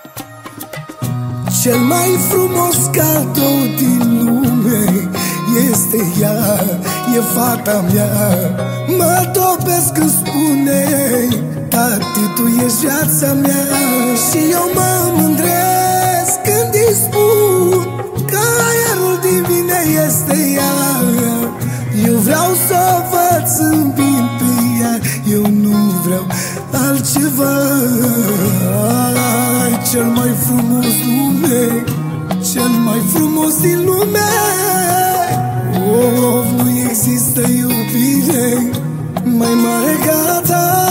Cel mai frumos cadou din lume este ea, e fata mea. Mă topesc când spune: tati, tu ești viața mea. Și eu mă mândresc când îi spun că aerul din mine este ea. Eu vreau să o văd zâmbind pe ea, eu nu vreau altceva. Ai, cel mai frumos lume, cel mai frumos din lume. Oh, nu există iubire mai mare ca ta.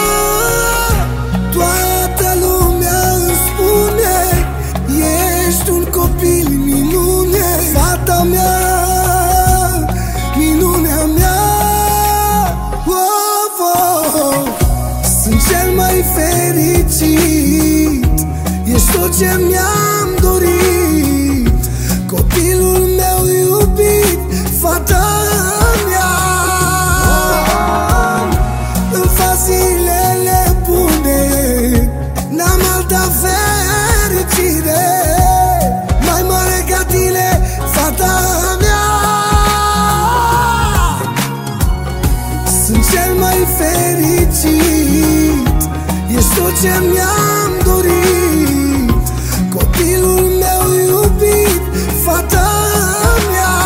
Toată lumea îmi spune: ești un copil minune, fata mea, minunea mea. Oh, oh. Sunt cel mai fericit, ești tot ce mi-am dorit, copilul meu iubit, fata mea. Îmi fac zilele bune, n-am altă fericire mai mare ca tine, fata mea. Sunt cel mai fericit, ești tot ce mi-am dorit, copilul meu iubit, fata mea.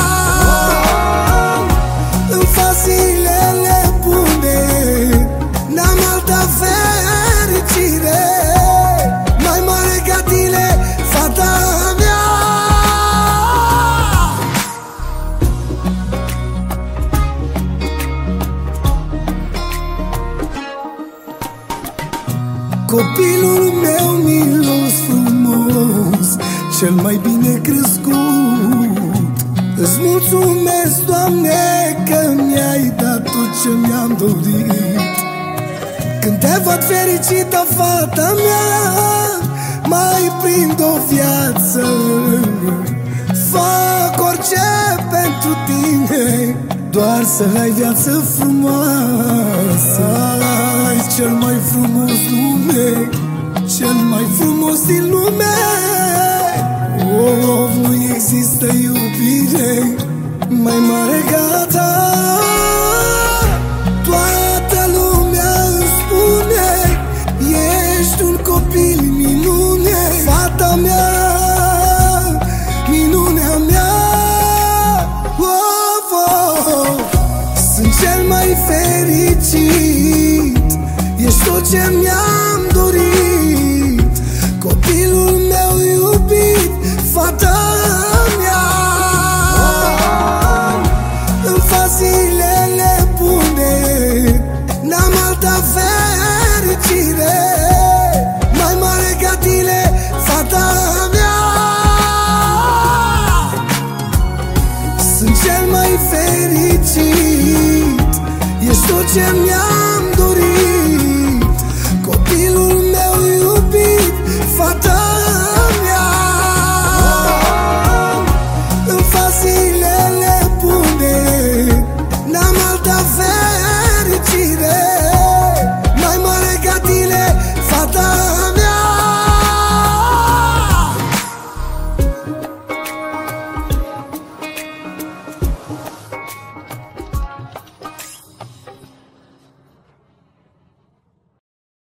Îmi fac zilele bune, n-am altă fericire mai mare ca tine, fata mea. Copilul meu milos frumos, cel mai bine crescut. Îți mulțumesc, Doamne, că mi-ai dat tot ce mi-am dorit. Când te văd fericită, fata mea, mai prind o viață. Fac orice pentru tine, doar să ai viață frumoasă. Ai, cel mai frumos lume, cel mai frumos din lume. Oh, nu există iubire mai mare ca ta. Toată lumea îmi spune: ești un copil minune, fata mea, minunea mea. Oh, oh. Sunt cel mai fericit, ești tot ce mi-am dorit, copilul meu iubit, fata mea. Îmi fac zilele bune, n-am altă fericire mai mare ca tine, fata mea. Sunt cel mai fericit, ești tot ce mi-am